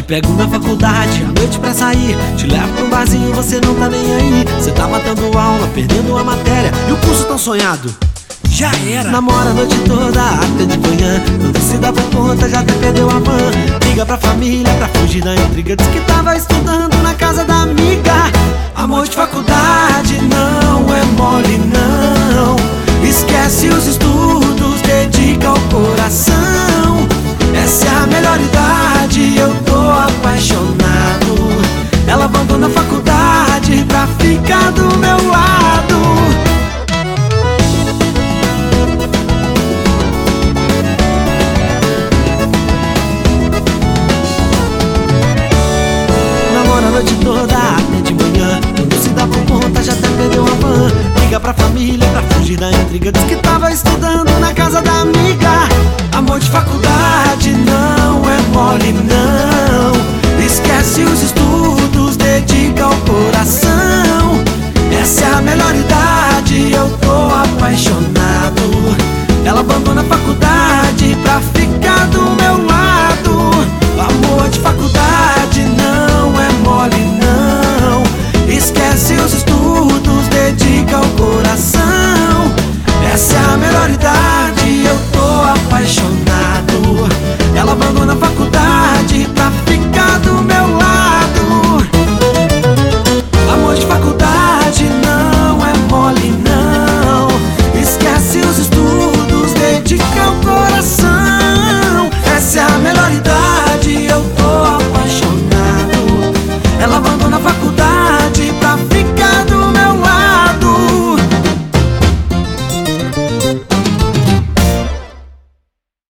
pego na faculdade, à noite pra sair, te levo pra um barzinho, você não tá nem aí. Cê tá matando aula, perdendo a matéria, e o curso tão sonhado já era. Namora a noite toda, até de manhã, quando se dá por conta, já até perdeu a van. Liga pra família pra fugir da intriga, diz que tava estudando na casa da amiga. Amor de faculdade não é mole não, esquece os estudos, dedica o coração. Essa é a melhor idade, eu tô apaixonado. Ela abandona a faculdade pra ficar do meu lado. Namora a noite toda, até de manhã, quando se dá por conta, já até perdeu a van. Liga pra família pra fugir da intriga, diz que tava estudando na casa da amiga. Amor de faculdade não é mole não, esquece os estudos, dedica o coração. Essa é a melhor idade, eu tô apaixonado. Ela abandona a faculdade